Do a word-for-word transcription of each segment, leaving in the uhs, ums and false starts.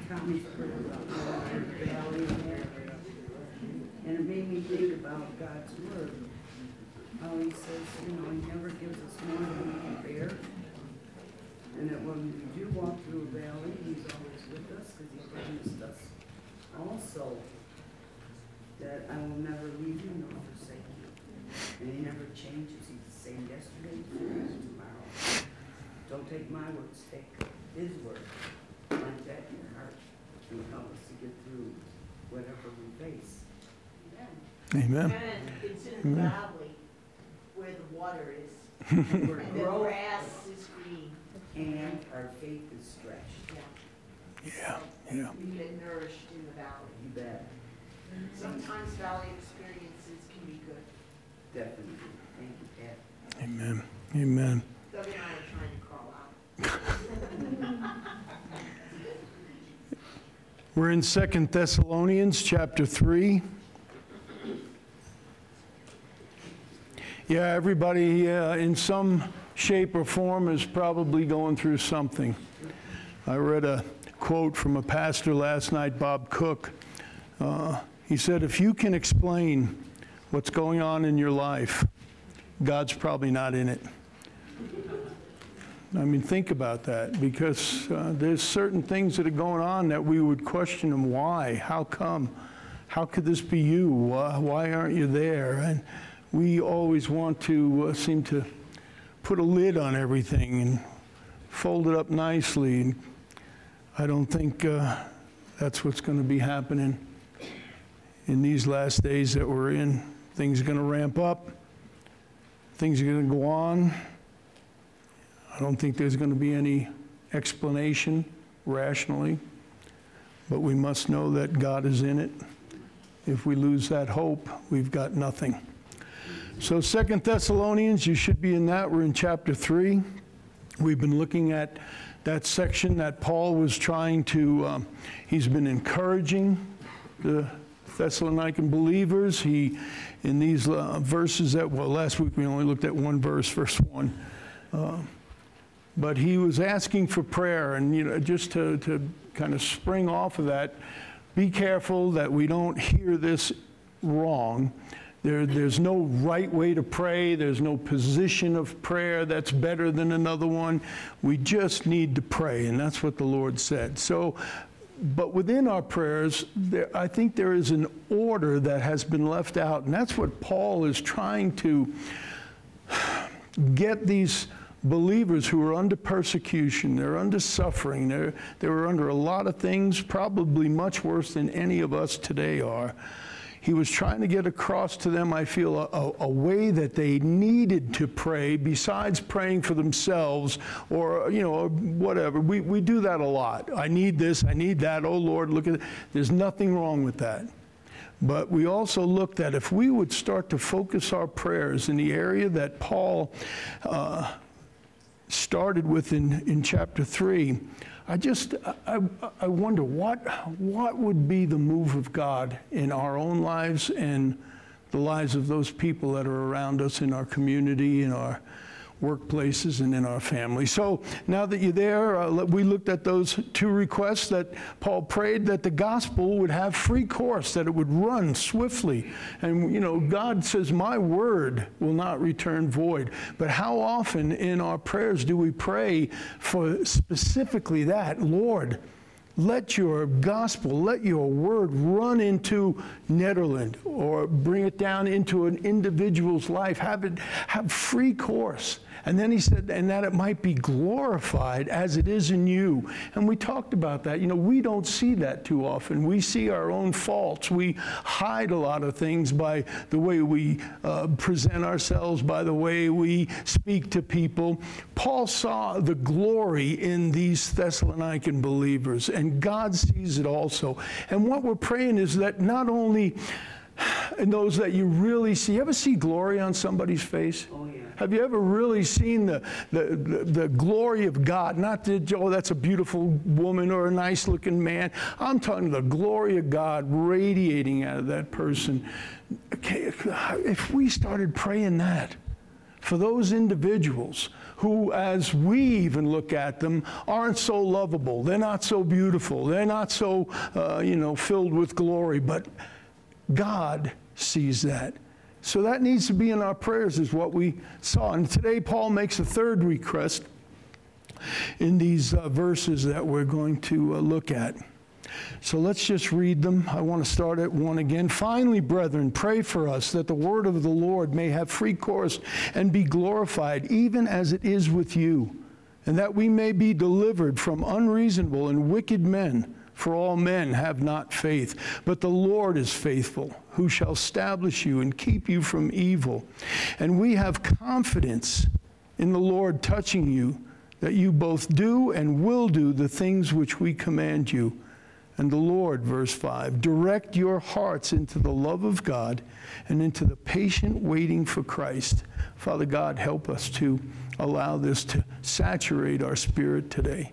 Tommy's prayer about the valley, and it made me think about God's word. How he says, you know, he never gives us more than we can bear. And that when we do walk through a valley, he's always with us because he promised us also that I will never leave you nor forsake you. And he never changes. He's the same yesterday, today, and tomorrow. Don't take my words, take his word. Plant that in your heart and help us to get through whatever we face. Amen. And it's in the valley where the water is. And we're And the growing, grass is green. and our faith is stretched. Yeah. Yeah, yeah. We get nourished in the valley. You bet. Sometimes valley experiences can be good. Definitely. Thank you, Pat. Amen. Amen. Doug and I are trying to crawl out. We're in Second Thessalonians chapter three. Yeah, everybody uh, in some shape or form is probably going through something. I read a quote from a pastor last night, Bob Cook. Uh, he said, if you can explain what's going on in your life, God's probably not in it. I mean, think about that, because uh, there's certain things that are going on that we would question them. Why? How come? How could this be you? Why, why aren't you there? And we always want to uh, seem to put a lid on everything and fold it up nicely. And I don't think uh, that's what's going to be happening in these last days that we're in. Things are going to ramp up. Things are going to go on. I don't think there's going to be any explanation rationally, but we must know that God is in it. If we lose that hope, we've got nothing. So Second Thessalonians, you should be in that. We're in chapter three. We've been looking at that section that Paul was trying to, um, he's been encouraging the Thessalonican believers. He, in these uh, verses that, well, last week we only looked at one verse, verse one. Uh, But he was asking for prayer, and you know, just to, to kind of spring off of that, be careful that we don't hear this wrong. There, there's no right way to pray. There's no position of prayer that's better than another one. We just need to pray, and that's what the Lord said. So, but within our prayers, there, I think there is an order that has been left out, and that's what Paul is trying to get these believers who are under persecution, they're under suffering, they're, they're under a lot of things, probably much worse than any of us today are. He was trying to get across to them, I feel, a, a way that they needed to pray besides praying for themselves or, you know, whatever. We, we do that a lot. I need this, I need that, oh Lord, look at it. There's nothing wrong with that. But we also looked at if we would start to focus our prayers in the area that Paul uh, started with in, in chapter three, I just, I, I wonder what, what would be the move of God in our own lives and the lives of those people that are around us in our community, in our workplaces, and in our family. So now that you're there, uh, we looked at those two requests that Paul prayed, that the gospel would have free course, that it would run swiftly. And, you know, God says, my word will not return void. But how often in our prayers do we pray for specifically that? Lord, let your gospel, let your word run into Nederland, or bring it down into an individual's life. Have it have free course. And then he said, and that it might be glorified as it is in you. And we talked about that. You know, we don't see that too often. We see our own faults. We hide a lot of things by the way we uh, present ourselves, by the way we speak to people. Paul saw the glory in these Thessalonican believers, and God sees it also. And what we're praying is that not only in those that you really see, you ever see glory on somebody's face? Oh, yeah. Have you ever really seen the, the, the, the glory of God? Not that, oh, that's a beautiful woman or a nice looking man. I'm talking the glory of God radiating out of that person. Okay, if we started praying that, for those individuals who, as we even look at them, aren't so lovable. They're not so beautiful. They're not so, uh, you know, filled with glory. But God sees that. So that needs to be in our prayers, is what we saw. And today Paul makes a third request in these uh, verses that we're going to uh, look at. So let's just read them. I want to start at one again. Finally, brethren, pray for us that the word of the Lord may have free course and be glorified, even as it is with you, and that we may be delivered from unreasonable and wicked men. For all men have not faith, but the Lord is faithful, who shall establish you and keep you from evil. And we have confidence in the Lord touching you, that you both do and will do the things which we command you. And the Lord, verse five, direct your hearts into the love of God and into the patient waiting for Christ. Father God, help us to allow this to saturate our spirit today.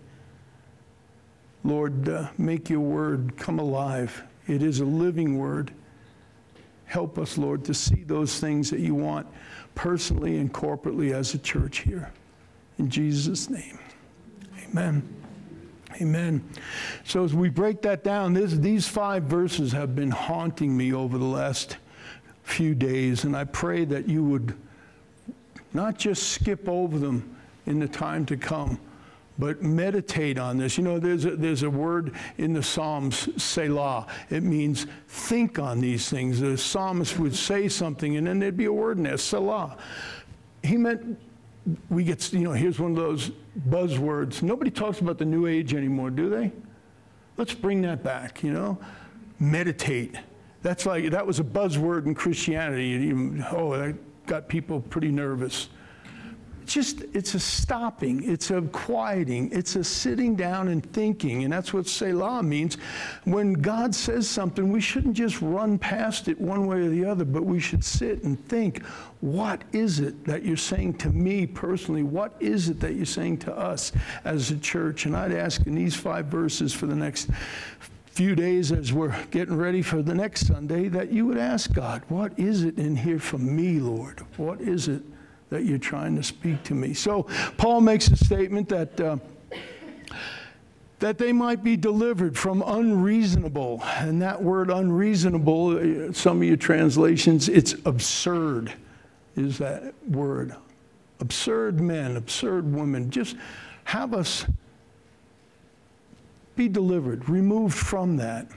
Lord, uh, make your word come alive. It is a living word. Help us, Lord, to see those things that you want personally and corporately as a church here. In Jesus' name, amen. Amen. So as we break that down, this, these five verses have been haunting me over the last few days, and I pray that you would not just skip over them in the time to come, but meditate on this. You know, there's a, there's a word in the Psalms, Selah. It means think on these things. The psalmist would say something, and then there'd be a word in there, Selah. He meant, we get, you know, here's one of those buzzwords. Nobody talks about the New Age anymore, do they? Let's bring that back, you know? Meditate. That's like, that was a buzzword in Christianity. And even, oh, that got people pretty nervous. Just, it's a stopping, it's a quieting, it's a sitting down and thinking, and that's what Selah means. When God says something, we shouldn't just run past it one way or the other, but we should sit and think, what is it that you're saying to me personally? What is it that you're saying to us as a church? And I'd ask in these five verses for the next few days as we're getting ready for the next Sunday, that you would ask God, what is it in here for me, Lord? What is it that you're trying to speak to me? So Paul makes a statement that uh, that they might be delivered from unreasonable. And that word unreasonable, some of your translations, it's absurd, is that word. Absurd men, absurd women. Just have us be delivered, removed from that.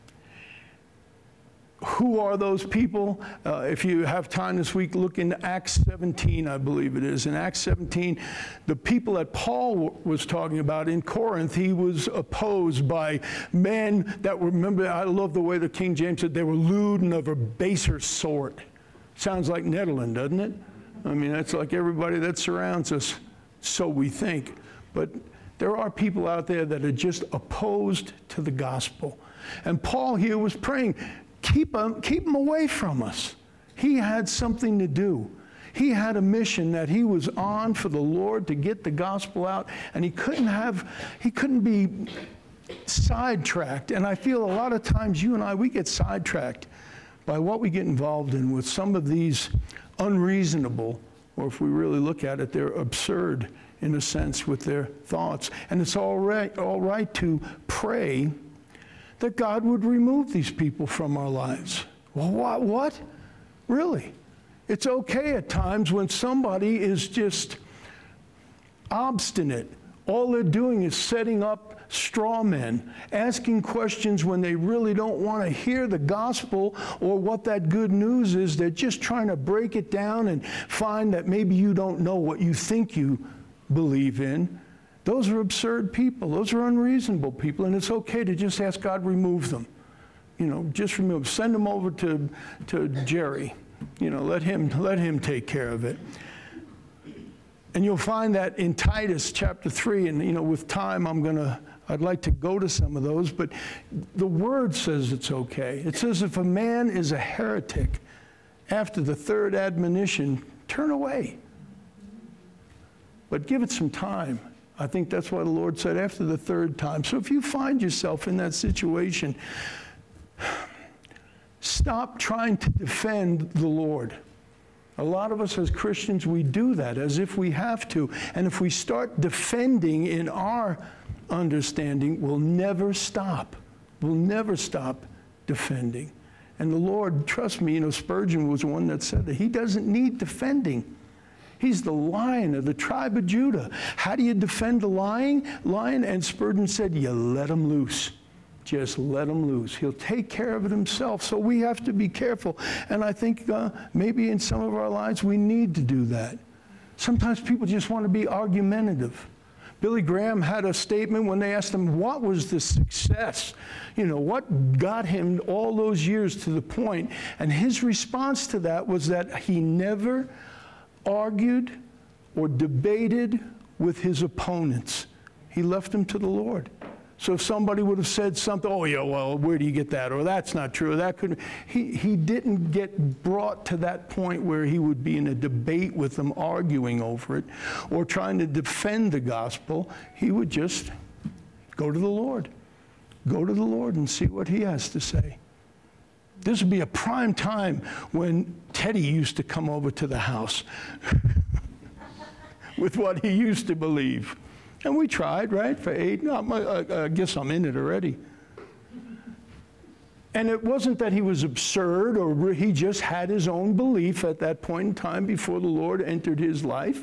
Who are those people? Uh, if you have time this week, look in Acts seventeen, I believe it is. In Acts seventeen, the people that Paul w- was talking about in Corinth, he was opposed by men that were, remember, I love the way the King James said, they were lewd and of a baser sort. Sounds like Netherlands, doesn't it? I mean, that's like everybody that surrounds us, so we think. But there are people out there that are just opposed to the gospel. And Paul here was praying, Keep him, keep him away from us. He had something to do. He had a mission that he was on for the Lord to get the gospel out, and he couldn't have, he couldn't be sidetracked. And I feel a lot of times you and I, we get sidetracked by what we get involved in with some of these unreasonable, or if we really look at it, they're absurd in a sense with their thoughts. And it's all right, all right to pray that God would remove these people from our lives. Well, what? What? Really? It's okay at times when somebody is just obstinate. All they're doing is setting up straw men, asking questions when they really don't want to hear the gospel or what that good news is. They're just trying to break it down and find that maybe you don't know what you think you believe in. Those are absurd people. Those are unreasonable people, and it's okay to just ask God remove them. You know, just remove. Send them over to to Jerry. You know, let him let him take care of it. And you'll find that in Titus chapter three, and you know, with time, I'm gonna. I'd like to go to some of those, but the word says it's okay. It says if a man is a heretic, after the third admonition, turn away. But give it some time. I think that's why the Lord said after the third time. So if you find yourself in that situation, stop trying to defend the Lord. A lot of us as Christians, we do that as if we have to. And if we start defending in our understanding, we'll never stop. We'll never stop defending. And the Lord, trust me, you know, Spurgeon was the one that said that he doesn't need defending. He's the Lion of the tribe of Judah. How do you defend the lion? Lion? And Spurgeon said, you let him loose. Just let him loose. He'll take care of it himself. So we have to be careful. And I think uh, maybe in some of our lives we need to do that. Sometimes people just want to be argumentative. Billy Graham had a statement when they asked him, what was the success? You know, what got him all those years to the point? And his response to that was that he never argued or debated with his opponents. He left them to the Lord. So if somebody would have said something, oh yeah, well, where do you get that? Or that's not true, or that couldn't. He, he didn't get brought to that point where he would be in a debate with them, arguing over it, or trying to defend the gospel. He would just go to the Lord. Go to the Lord and see what he has to say. This would be a prime time when Teddy used to come over to the house with what he used to believe. And we tried, right, for eight, no, I, I guess I'm in it already. And it wasn't that he was absurd or he just had his own belief at that point in time before the Lord entered his life.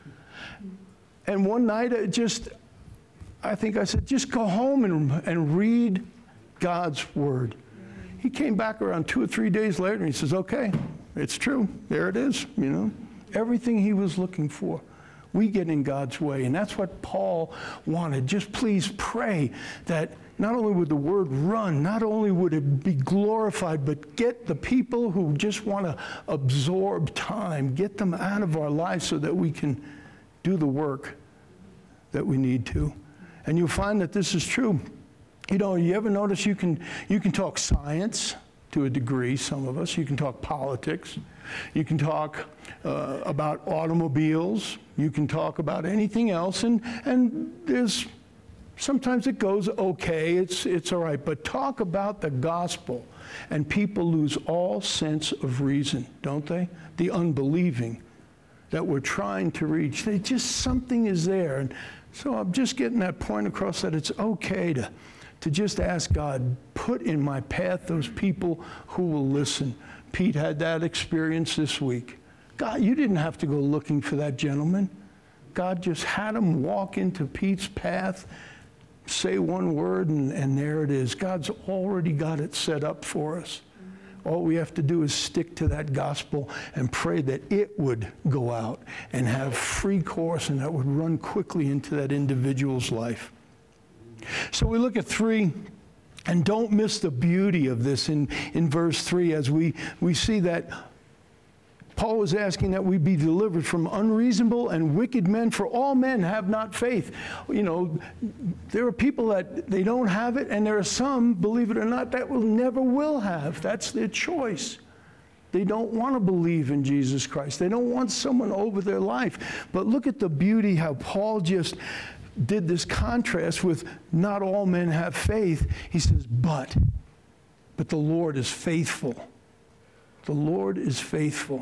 And one night, I just, I think I said, just go home and, and read God's word. He came back around two or three days later and he says, okay, it's true. There it is, you know. Everything he was looking for. We get in God's way, and that's what Paul wanted. Just please pray that not only would the word run, not only would it be glorified, but get the people who just want to absorb time, get them out of our lives so that we can do the work that we need to. And you'll find that this is true. You know, you ever notice you can you can talk science to a degree, some of us. You can talk politics. You can talk uh, about automobiles. You can talk about anything else. And, and there's sometimes it goes okay. It's, it's all right. But talk about the gospel, and people lose all sense of reason, don't they? The unbelieving that we're trying to reach. They just, something is there. And so I'm just getting that point across that it's okay to to just ask God, put in my path those people who will listen. Pete had that experience this week. God, you didn't have to go looking for that gentleman. God just had him walk into Pete's path, say one word, and, and there it is. God's already got it set up for us. All we have to do is stick to that gospel and pray that it would go out and have free course and that would run quickly into that individual's life. So we look at three, and don't miss the beauty of this in, in verse three as we, we see that Paul was asking that we be delivered from unreasonable and wicked men, for all men have not faith. You know, there are people that they don't have it, and there are some, believe it or not, that will never will have. That's their choice. They don't want to believe in Jesus Christ. They don't want someone over their life. But look at the beauty how Paul just did this contrast with not all men have faith. He says, but, but the Lord is faithful. The Lord is faithful.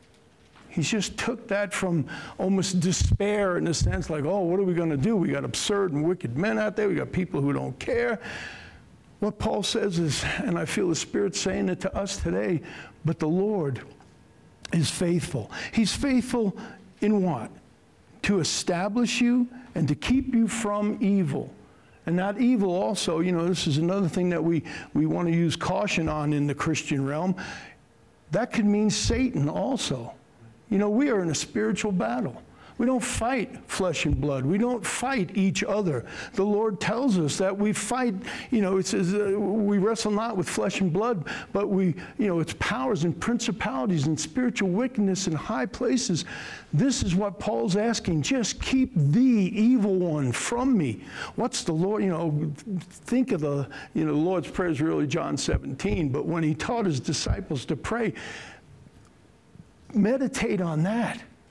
He just took that from almost despair in a sense, like, oh, what are we going to do? We got absurd and wicked men out there. We got people who don't care. What Paul says is, and I feel the Spirit saying it to us today, but the Lord is faithful. He's faithful in what? To establish you and to keep you from evil. And that evil also, you know, this is another thing that we, we want to use caution on in the Christian realm. That could mean Satan also. You know, we are in a spiritual battle. We don't fight flesh and blood. We don't fight each other. The Lord tells us that we fight, you know, it says uh, we wrestle not with flesh and blood, but we, you know, it's powers and principalities and spiritual wickedness in high places. This is what Paul's asking. Just keep the evil one from me. What's the Lord, you know, think of the, you know, the Lord's Prayer is really John seventeen, but when he taught his disciples to pray, meditate on that.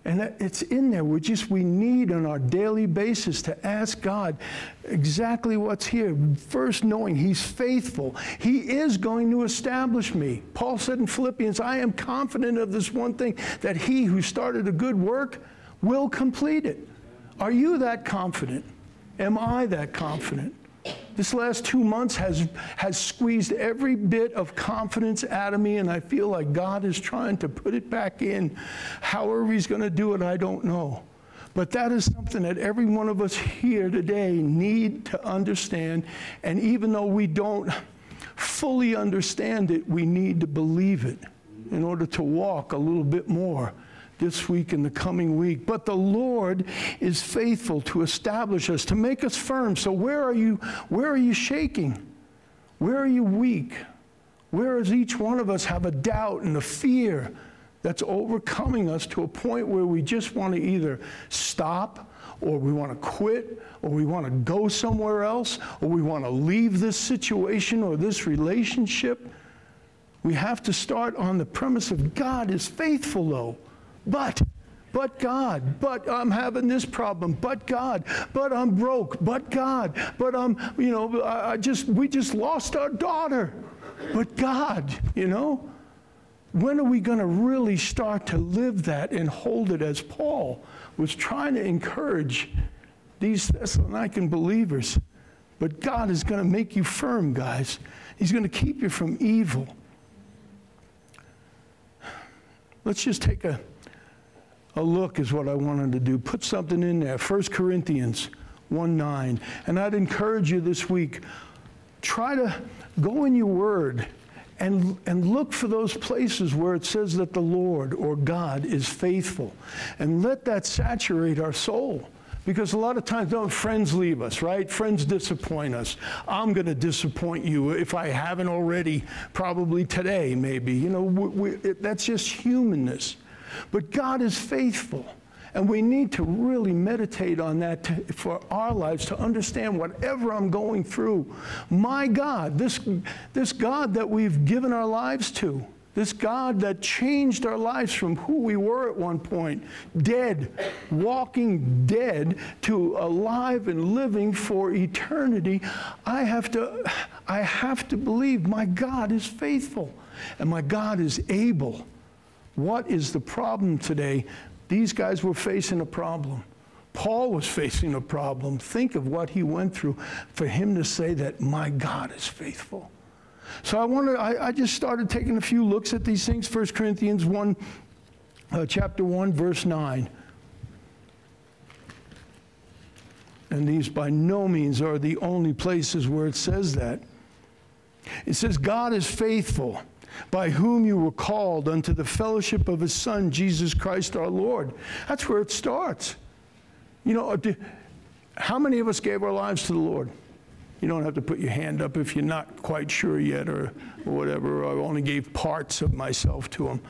And that- it's in there. We just, we need on our daily basis to ask God exactly what's here. First, knowing He's faithful. He is going to establish me. Paul said in Philippians, I am confident of this one thing, that He who started a good work will complete it. Are you that confident? Am I that confident? This last two months has, has squeezed every bit of confidence out of me, and I feel like God is trying to put it back in. However He's going to do it, I don't know. But that is something that every one of us here today need to understand. And even though we don't fully understand it, we need to believe it in order to walk a little bit more this week and the coming week. But the Lord is faithful to establish us, to make us firm. So where are you, where are you shaking? Where are you weak? Where does each one of us have a doubt and a fear that's overcoming us to a point where we just want to either stop, or we want to quit, or we want to go somewhere else, or we want to leave this situation or this relationship? We have to start on the premise of God is faithful, though. But, but God, but I'm having this problem, but God, but I'm broke, but God, but I'm, you know, I, I just, we just lost our daughter, but God, you know? When are we going to really start to live that and hold it as Paul was trying to encourage these Thessalonican believers? But God is going to make you firm, guys. He's going to keep you from evil. Let's just take a A look is what I wanted to do. Put something in there. First Corinthians one nine. And I'd encourage you this week, try to go in your word and, and look for those places where it says that the Lord or God is faithful. And let that saturate our soul. Because a lot of times, don't friends leave us, right? Friends disappoint us. I'm going to disappoint you if I haven't already, probably today, maybe. You know, we, we, it, that's just humanness. But God is faithful, and we need to really meditate on that to, for our lives, to understand whatever I'm going through. My God, this, this God that we've given our lives to, this God that changed our lives from who we were at one point, dead, walking dead, to alive and living for eternity, I have to, I have to believe my God is faithful, and my God is able. What is the problem today? These guys were facing a problem. Paul was facing a problem. Think of what he went through for him to say that my God is faithful. So I wanted, I, I just started taking a few looks at these things. First Corinthians one, uh, chapter one, verse nine. And these by no means are the only places where it says that. It says, God is faithful, by whom you were called unto the fellowship of His Son, Jesus Christ our Lord. That's where it starts. You know, how many of us gave our lives to the Lord? You don't have to put your hand up if you're not quite sure yet, or, or whatever. I only gave parts of myself to Him.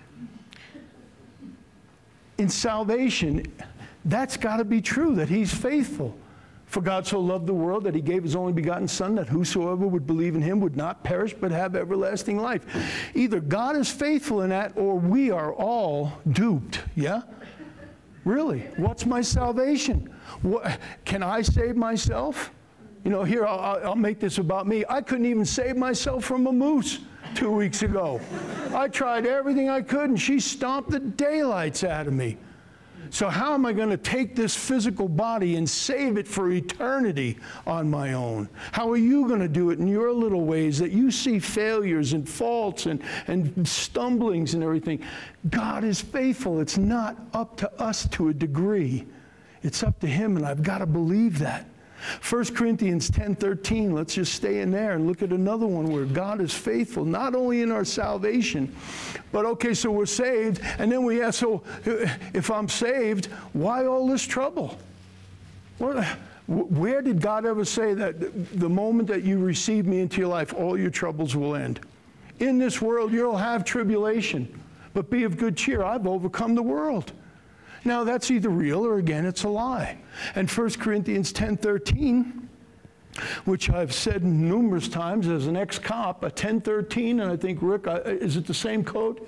In salvation, that's got to be true, that He's faithful. For God so loved the world that He gave His only begotten Son, that whosoever would believe in Him would not perish but have everlasting life. Either God is faithful in that, or we are all duped. Yeah? Really? What's my salvation? What, can I save myself? You know, here, I'll, I'll make this about me. I couldn't even save myself from a moose two weeks ago. I tried everything I could, and she stomped the daylights out of me. So how am I going to take this physical body and save it for eternity on my own? How are you going to do it in your little ways that you see failures and faults and, and stumblings and everything? God is faithful. It's not up to us to a degree. It's up to Him, and I've got to believe that. First Corinthians ten thirteen, let's just stay in there and look at another one where God is faithful, not only in our salvation, but okay, so we're saved, and then we ask, so if I'm saved, why all this trouble? Well, where did God ever say that the moment that you receive me into your life, all your troubles will end? In this world, you'll have tribulation, but be of good cheer. I've overcome the world. Now, that's either real or, again, it's a lie. And First Corinthians ten thirteen, which I've said numerous times as an ex-cop, a ten thirteen, and I think, Rick, is it the same code?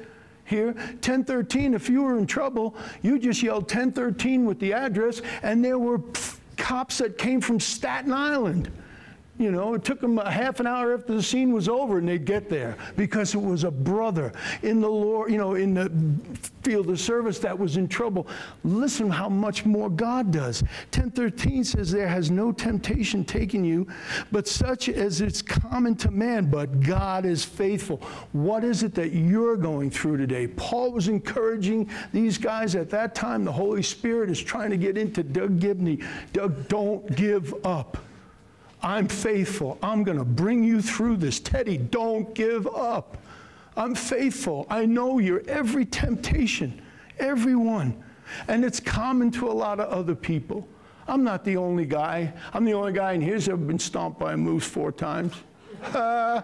Here, ten thirteen, if you were in trouble, you just yelled ten thirteen with the address, and there were pff, cops that came from Staten Island. You know, it took them a half an hour after the scene was over, and they'd get there because it was a brother in the Lord, you know, in the field of service that was in trouble. Listen how much more God does. ten thirteen says, there has no temptation taken you, but such as it's common to man, but God is faithful. What is it that you're going through today? Paul was encouraging these guys at that time. The Holy Spirit is trying to get into Doug Gibney. Doug, don't give up. I'm faithful. I'm going to bring you through this. Teddy, don't give up. I'm faithful. I know you're every temptation, every one. And it's common to a lot of other people. I'm not the only guy. I'm the only guy in here who's ever been stomped by a moose four times. Uh,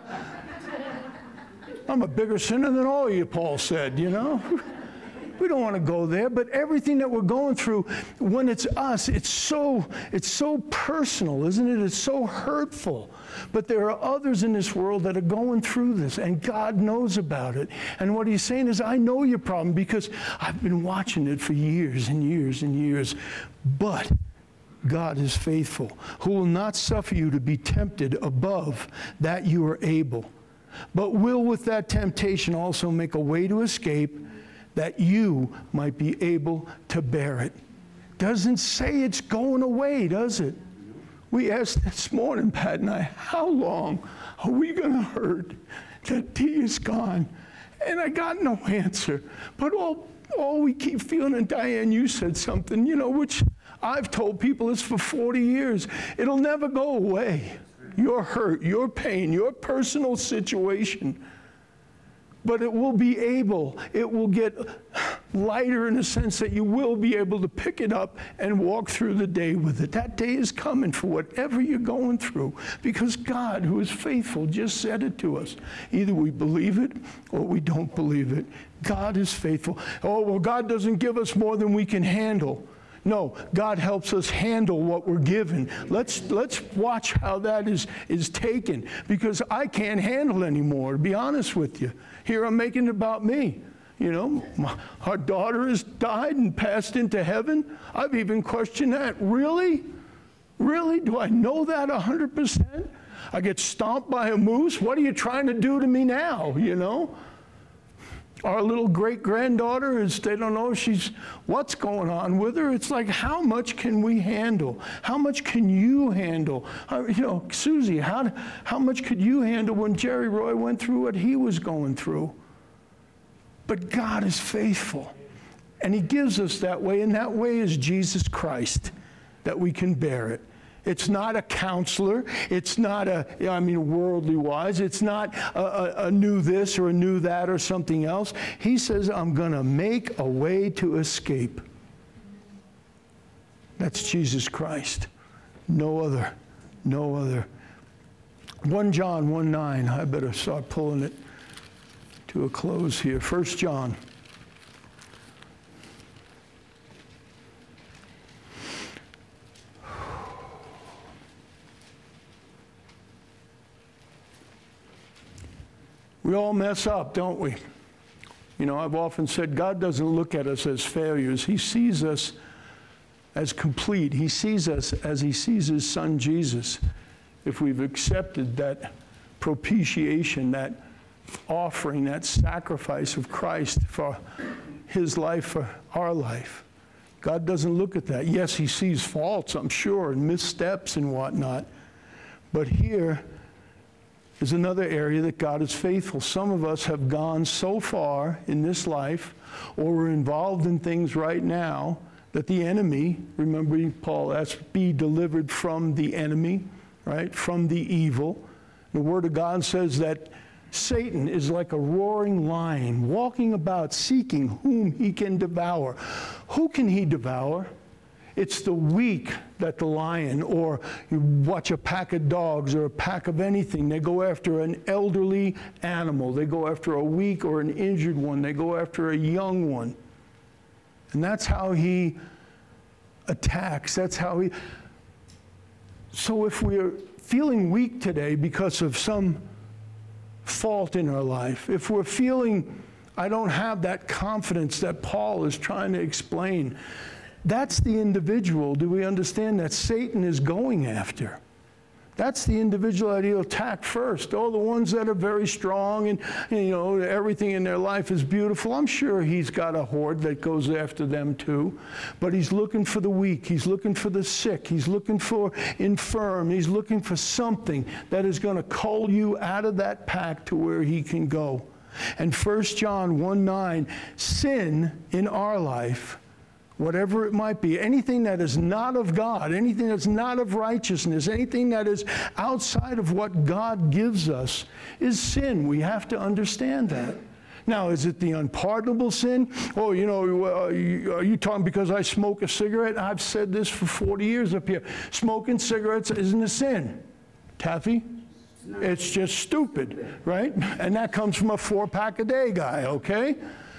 I'm a bigger sinner than all of you, Paul said, you know. We don't want to go there, but everything that we're going through, when it's us, it's so, it's so personal, isn't it? It's so hurtful. But there are others in this world that are going through this, and God knows about it. And what he's saying is, I know your problem because I've been watching it for years and years and years. But God is faithful, who will not suffer you to be tempted above that you are able, but will with that temptation also make a way to escape, that you might be able to bear it. Doesn't say it's going away, does it? We asked this morning, Pat and I, how long are we going to hurt that Dee is gone? And I got no answer. But all, all we keep feeling, and Diane, you said something, you know, which I've told people this for forty years. It'll never go away. Your hurt, your pain, your personal situation. But it will be able, it will get lighter in the sense that you will be able to pick it up and walk through the day with it. That day is coming for whatever you're going through, because God, who is faithful, just said it to us. Either we believe it or we don't believe it. God is faithful. Oh, well, God doesn't give us more than we can handle. No, God helps us handle what we're given. Let's let's watch how that is, is taken, because I can't handle anymore, to be honest with you. Here I'm making it about me. You know, my, our daughter has died and passed into heaven. I've even questioned that. Really? Really? Do I know that one hundred percent? I get stomped by a moose? What are you trying to do to me now, you know? Our little great-granddaughter is, they don't know if she's, what's going on with her. It's like, how much can we handle? How much can you handle? Uh, you know, Susie, how, how much could you handle when Jerry Roy went through what he was going through? But God is faithful, and he gives us that way, and that way is Jesus Christ, that we can bear it. It's not a counselor. It's not a, I mean, worldly wise. It's not a, a, a new this or a new that or something else. He says, I'm going to make a way to escape. That's Jesus Christ. No other. No other. First John one nine. I better start pulling it to a close here. First John. We all mess up, don't we? You know, I've often said God doesn't look at us as failures. He sees us as complete. He sees us as he sees his son Jesus. If we've accepted that propitiation, that offering, that sacrifice of Christ for his life, for our life. God doesn't look at that. Yes, he sees faults, I'm sure, and missteps and whatnot. But here is another area that God is faithful. Some of us have gone so far in this life, or we're involved in things right now, that the enemy, remember Paul asked, be delivered from the enemy, right? From the evil. The Word of God says that Satan is like a roaring lion, walking about seeking whom he can devour. Who can he devour? It's the weak that the lion, or you watch a pack of dogs or a pack of anything, they go after an elderly animal. They go after a weak or an injured one. They go after a young one. And that's how he attacks. That's how he... So if we're feeling weak today because of some fault in our life, if we're feeling I don't have that confidence that Paul is trying to explain. That's the individual, do we understand, that Satan is going after? That's the individual that he'll attack first. All the ones that are very strong and, you know, everything in their life is beautiful. I'm sure he's got a horde that goes after them too. But he's looking for the weak. He's looking for the sick. He's looking for infirm. He's looking for something that is going to cull you out of that pack to where he can go. And First John one nine, sin in our life, whatever it might be, anything that is not of God, anything that's not of righteousness, anything that is outside of what God gives us is sin. We have to understand that. Now, is it the unpardonable sin? Oh, you know, uh, are you talking because I smoke a cigarette? I've said this for forty years up here. Smoking cigarettes isn't a sin. Taffy? It's just stupid, right? And that comes from a four-pack a day guy, okay?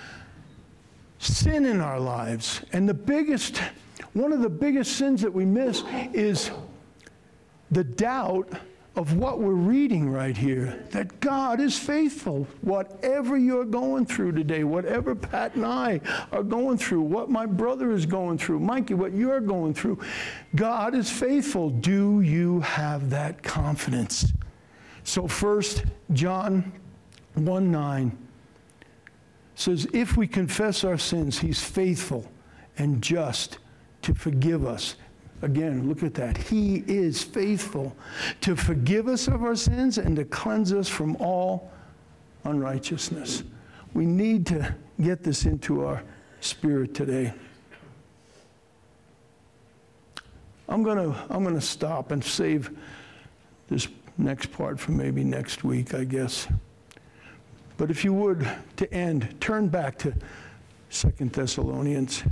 Sin in our lives. And the biggest, one of the biggest sins that we miss is the doubt of what we're reading right here, that God is faithful. Whatever you're going through today, whatever Pat and I are going through, what my brother is going through, Mikey, what you're going through, God is faithful. Do you have that confidence? So First John one nine says, if we confess our sins, he's faithful and just to forgive us. Again, look at that. He is faithful to forgive us of our sins and to cleanse us from all unrighteousness. We need to get this into our spirit today. I'm going to I'm going to stop and save this next part for maybe next week, I guess. But if you would, to end, turn back to Second Thessalonians.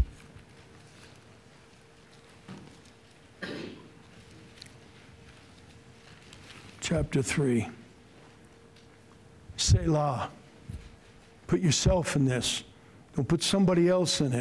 Chapter three. Selah. Put yourself in this. Don't put somebody else in it.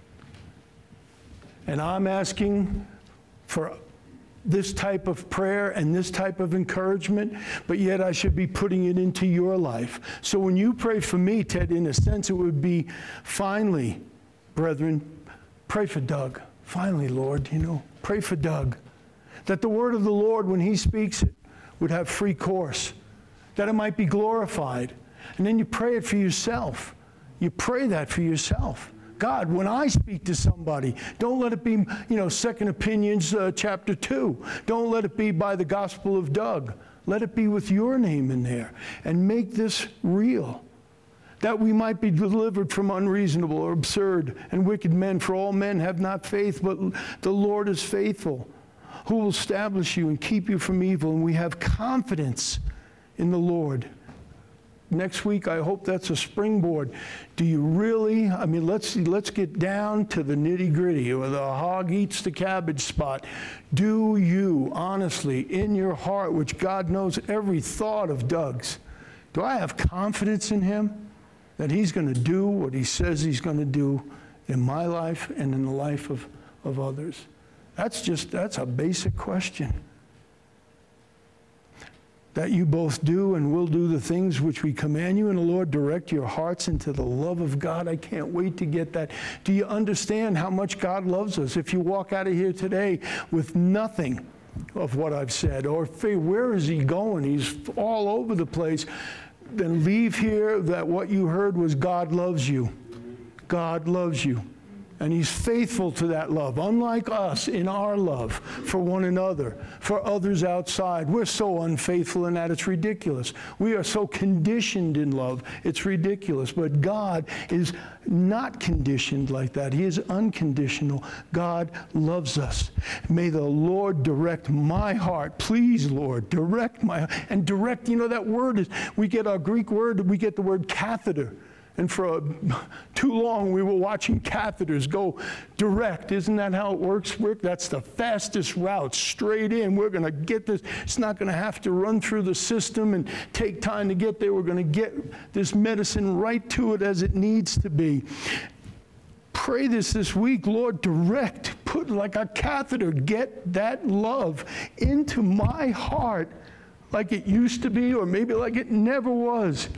And I'm asking for this type of prayer and this type of encouragement, but yet I should be putting it into your life. So when you pray for me, Ted, in a sense, it would be, finally, brethren, pray for Doug. Finally, Lord, you know, pray for Doug. That the word of the Lord, when he speaks it, would have free course. That it might be glorified. And then you pray it for yourself. You pray that for yourself. God, when I speak to somebody, don't let it be, you know, Second Opinions, uh, chapter two. Don't let it be by the gospel of Doug. Let it be with your name in there. And make this real. That we might be delivered from unreasonable or absurd and wicked men. For all men have not faith, but the Lord is faithful, who will establish you and keep you from evil. And we have confidence in the Lord. Next week, I hope that's a springboard. Do you really, I mean, let's let's get down to the nitty-gritty, or the hog eats the cabbage spot. Do you honestly, in your heart, which God knows every thought of Doug's, do I have confidence in him that he's going to do what he says he's going to do in my life and in the life of, of others? That's just, that's a basic question. That you both do and will do the things which we command you, and the Lord direct your hearts into the love of God. I can't wait to get that. Do you understand how much God loves us? If you walk out of here today with nothing of what I've said, or where is he going? He's all over the place. Then leave here that what you heard was God loves you. God loves you. And he's faithful to that love, unlike us in our love for one another, for others outside. We're so unfaithful in that it's ridiculous. We are so conditioned in love, it's ridiculous. But God is not conditioned like that. He is unconditional. God loves us. May the Lord direct my heart. Please, Lord, direct my heart. And direct, you know, that word is, we get our Greek word, we get the word catheter. And for uh, too long, we were watching catheters go direct. Isn't that how it works, Rick? That's the fastest route, straight in. We're going to get this. It's not going to have to run through the system and take time to get there. We're going to get this medicine right to it as it needs to be. Pray this this week, Lord, direct, put like a catheter, get that love into my heart like it used to be, or maybe like it never was.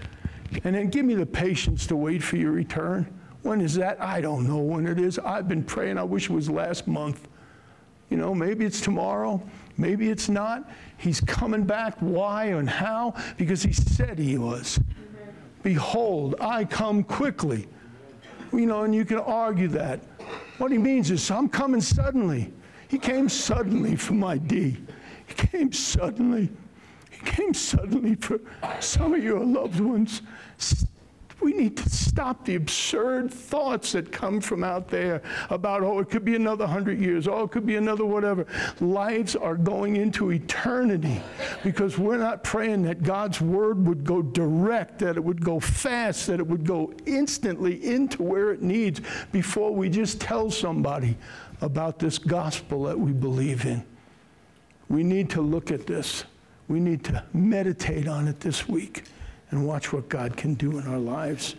And then give me the patience to wait for your return. When is that? I don't know when it is. I've been praying. I wish it was last month. You know, maybe it's tomorrow. Maybe it's not. He's coming back. Why and how? Because he said he was. Amen. Behold, I come quickly. You know, and you can argue that. What he means is, I'm coming suddenly. He came suddenly for my D. He came suddenly. He came suddenly for some of your loved ones. We need to stop the absurd thoughts that come from out there about, oh, it could be another hundred years. Oh, it could be another whatever. Lives are going into eternity because we're not praying that God's word would go direct, that it would go fast, that it would go instantly into where it needs before we just tell somebody about this gospel that we believe in. We need to look at this. We need to meditate on it this week and watch what God can do in our lives.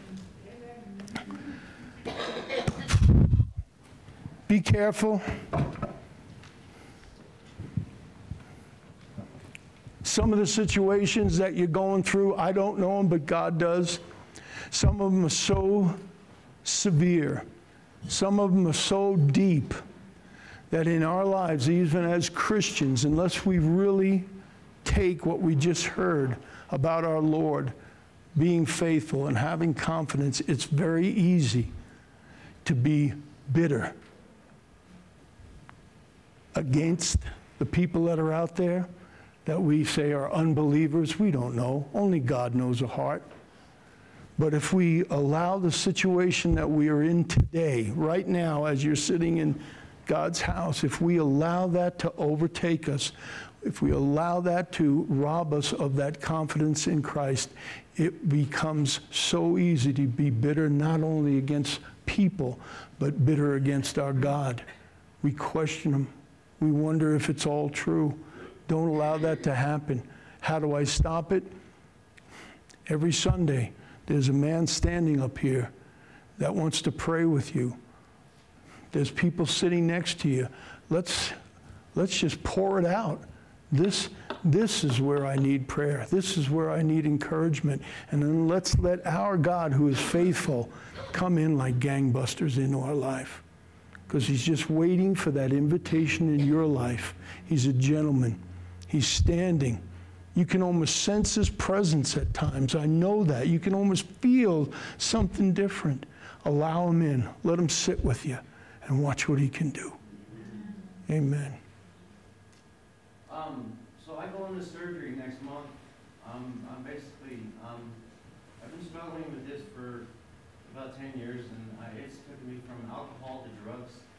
Be careful. Some of the situations that you're going through, I don't know them, but God does. Some of them are so severe. Some of them are so deep that in our lives, even as Christians, unless we really take what we just heard about our Lord being faithful and having confidence, it's very easy to be bitter against the people that are out there that we say are unbelievers. We don't know. Only God knows a heart. But if we allow the situation that we are in today, right now, as you're sitting in God's house, if we allow that to overtake us, if we allow that to rob us of that confidence in Christ, it becomes so easy to be bitter not only against people, but bitter against our God. We question him. We wonder if it's all true. Don't allow that to happen. How do I stop it? Every Sunday, there's a man standing up here that wants to pray with you. There's people sitting next to you. Let's, let's just pour it out. This, this is where I need prayer. This is where I need encouragement. And then let's let our God, who is faithful, come in like gangbusters into our life. Because he's just waiting for that invitation in your life. He's a gentleman. He's standing. You can almost sense his presence at times. I know that. You can almost feel something different. Allow him in. Let him sit with you and watch what he can do. Amen. Um, so I go into surgery next month. Um, I'm basically, um, I've been struggling with this for about ten years, and I, it's taken me from alcohol to drugs